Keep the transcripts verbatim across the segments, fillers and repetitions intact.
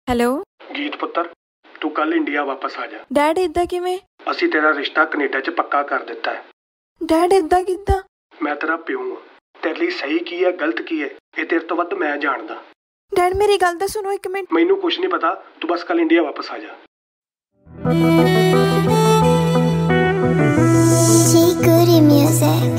Hello ਗੀਤ ਪੁੱਤਰ, ਤੂੰ ਕੱਲ ਇੰਡੀਆ ਵਾਪਸ ਆ ਜਾ। ਡੈਡ ਇਦਾਂ ਕਿਵੇਂ? ਅਸੀਂ ਤੇਰਾ ਰਿਸ਼ਤਾ ਕੈਨੇਡਾ 'ਚ ਪੱਕਾ ਕਰ ਦਿੱਤਾ ਹੈ। ਡੈਡ ਇਦਾਂ ਕਿੱਦਾਂ? ਮੈਂ ਤੇਰਾ ਪਿਓ ਹਾਂ। ਤੇਰੇ ਲਈ ਸਹੀ ਕੀ ਹੈ ਗਲਤ ਕੀ ਹੈ ਇਹ ਤੇਰੇ ਤੋਂ ਵੱਧ ਮੈਂ ਜਾਣਦਾ। ਡੈਡ ਮੇਰੀ ਗੱਲ ਤਾਂ ਸੁਣੋ ਇੱਕ ਮਿੰਟ। ਮੈਨੂੰ ਕੁਝ ਨਹੀਂ ਪਤਾ, ਤੂੰ ਬਸ ਕੱਲ ਇੰਡੀਆ ਵਾਪਸ ਆ ਜਾ। Secret music.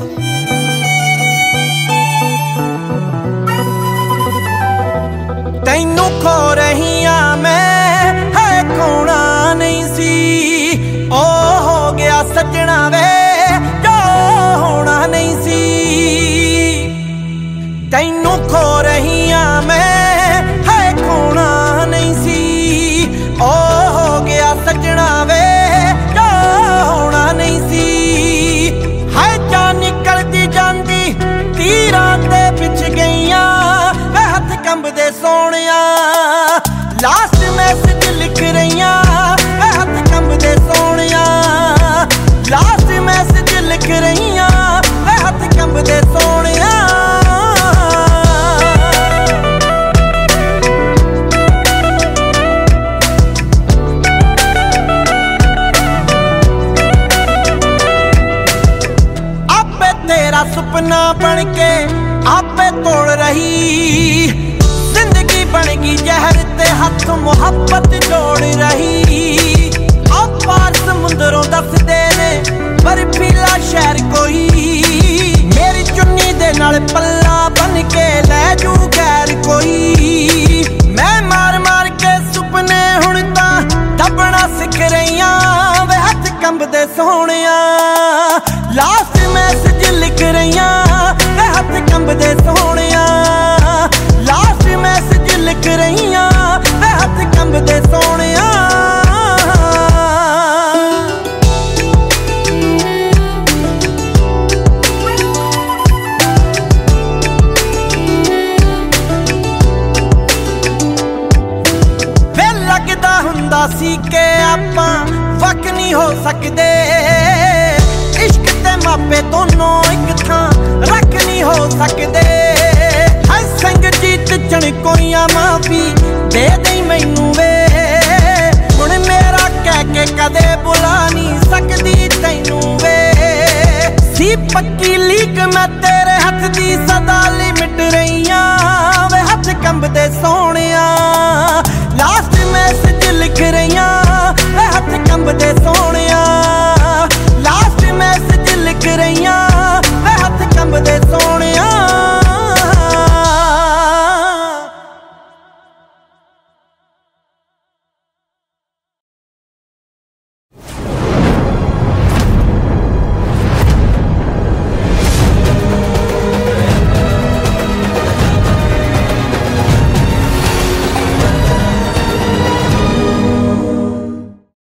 ਤੈਨੂੰ ਖੋ ਰਹੀ ਆ ਮੈਂ, ਹੈ ਖੋਣਾ ਨਹੀਂ ਸੀ। ਓ ਹੋ ਗਿਆ ਸੱਜਣਾ ਵੇ ਜੋ ਹੋਣਾ ਨਹੀਂ ਸੀ। ਤੈਨੂੰ ਖੋ ਰਹੀ ਆ ਮੈਂ, ਹੈ ਖੋਣਾ ਨਹੀਂ ਸੀ। ਓ ਹੋ ਗਿਆ ਸੱਜਣਾ ਵੇ ਜੋ ਹੋਣਾ ਨਹੀਂ ਸੀ। ਹਾਏ ਜਾ ਨਿਕਲਦੀ ਜਾਂਦੀ ਤੀਰਾਂ ਦੇ ਵਿੱਚ ਗਈਆਂ, ਵੇ ਹੱਥ ਕੰਬਦੇ ਸੋਹਣਿਆ। ਲਾਸਟ ਮੈਸੇਜ ਲਿਖ ਰਹੀਆਂ, ਵੇ ਹੱਥ ਕੰਬਦੇ ਸੋਹਣਿਆ। ਲਾਸਟ ਮੈਸੇਜ ਲਿਖ ਰਹੀਆਂ, ਵੇ ਹੱਥ ਕੰਬਦੇ ਸੋਹਣਿਆ। ਆਪੇ ਤੇਰਾ ਸੁਪਨਾ ਬਣ ਕੇ ਆਪੇ ਤੋੜ ਰਹੀ, ਜ਼ਿੰਦਗੀ ਬਣ ਗਈ ਜ਼ਹਿਰ ਤੇ ਹੱਥ ਮੁਹੱਬਤ ਜੋੜ ਰਹੀ। ਆਪਾਰ ਸਮੁੰਦਰੋਂ ਦੱਸਦੇ ਨੇ ਬਰਫੀਲਾ ਸ਼ਹਿਰ ਕੋਈ, ਮੇਰੀ ਚੁੰਨੀ ਦੇ ਨਾਲ ਪੱਲਾ ਬਣ ਕੇ ਲੈ ਜੂ ਗੈਰ ਕੋਈ। ਮੈਂ ਮਾਰ ਮਾਰ ਕੇ ਸੁਪਨੇ ਹੁਣ ਤਾਂ ਦੱਬਣਾ ਸਿੱਖ ਰਹੀਆਂ, ਵੇ ਹੱਥ ਕੰਬਦੇ ਸੋਹਣਿਆ। ਲਾਸਟ ਮੈਸੇਜ ਲਿਖ ਰਹੀਆਂ, ਵੇ ਹੱਥ ਕੰਬਦੇ ਸੋਹਣਿਆ। ਲਾਸਟ ਮੈਸੇਜ ਲਿਖ ਰਹੀਆਂ, ਵੇ ਹੱਥ ਕੰਬਦੇ ਸੋਹਣਿਆ। ਵੇ ਲੱਗਦਾ ਹੁੰਦਾ ਸੀ ਕਿ ਆਪਾਂ ਵੱਖ ਨਹੀਂ ਹੋ ਸਕਦੇ, ਇਸ਼ਕ ਤੇ ਮਾਪੇ ਦੋਨੋਂ ਇੱਕ ਥਾਂ ਰੱਖ ਨਹੀਂ ਹੋ ਸਕਦੇ। ਹਾਏ ਸੰਗਜੀਤ ਚਣਕੋਈਆਂ ਮਾਫੀ ਦੇ ਦੇ ਮੈਨੂੰ ਵੇ, ਹੁਣ ਮੇਰਾ ਕਹਿ ਕੇ ਕਦੇ ਬੁਲਾ ਨਹੀਂ ਸਕਦੀ ਤੈਨੂੰ ਵੇ। ਸੀ ਪੱਕੀ ਲੀਕ ਮੈਂ ਤੇਰੇ ਹੱਥ ਦੀ ਸਦਾ ਲਈ ਮਿਟ ਰਹੀਆਂ, ਵੇ ਹੱਥ ਕੰਬਦੇ ਸੋਹਣੇ।